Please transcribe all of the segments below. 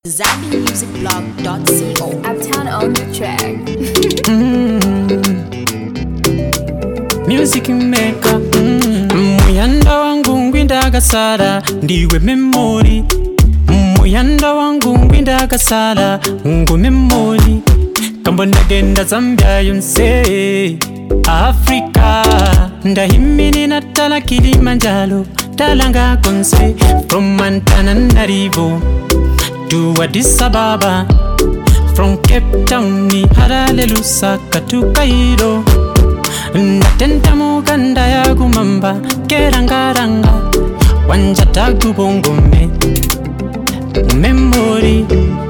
ZambianMusicBlog.co. Uptown on the track. Music maker. Muyanda wangu ngwinda sala ndiwe memory. Muyanda wangu ngwinda sala ungu memory. Kambo ndagenda Zambia yonse Africa. Ndahimini natala Kilimanjaro talanga konse. From Antananarivo to Addis Ababa, from Cape Town ni Harare Lusaka to Cairo. Natenda muganda ya gumamba kerangaranga wanjata gubongome. Memory,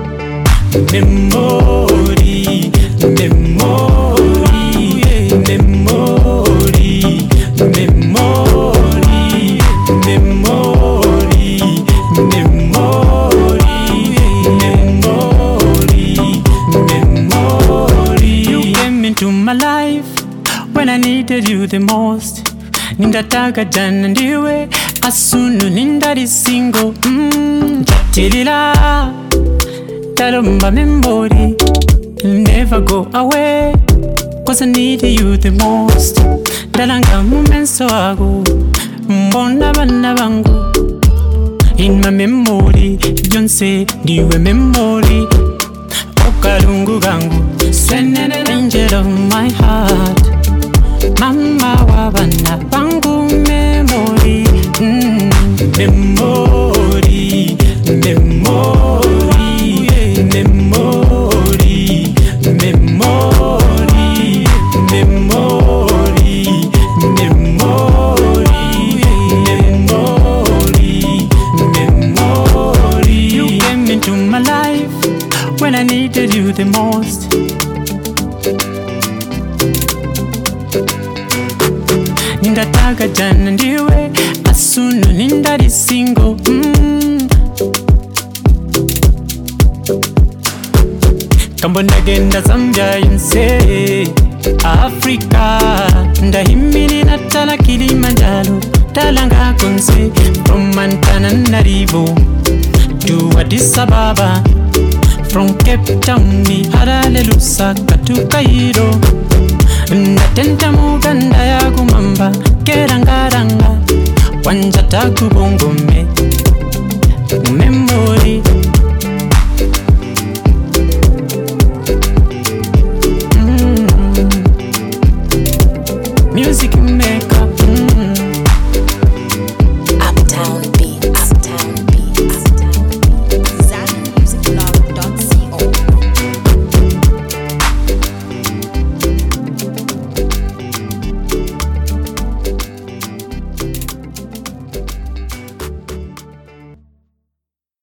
memory, memory, memory, memory, memory, memory. You came into my life when I needed you the most. Nindataga jana ndiwe asunu nindari single. Jatilila talomba memory never go away, cause I need you the most. Dalanga mumenso ago mbona bana bangu. In my memory, Jonse, ndiwe memory. Okalungu gangu, swenene angel of my heart. Mama wabana bangu memory. Memory, memory, memory, memory, memory, memory. You came into my life when I needed you the most. Nindataga jana ndiwe asunu nindari single. Kambo ndagenda Zambia yonse Africa. Ndahimini natala Kilimanjaro talanga konse. From Antananarivo to Addis Ababa, from Cape Town ni Harare Lusaka to Cairo. Natenda muganda ya gumamba kerangaranga wanjata kubongome. Memory,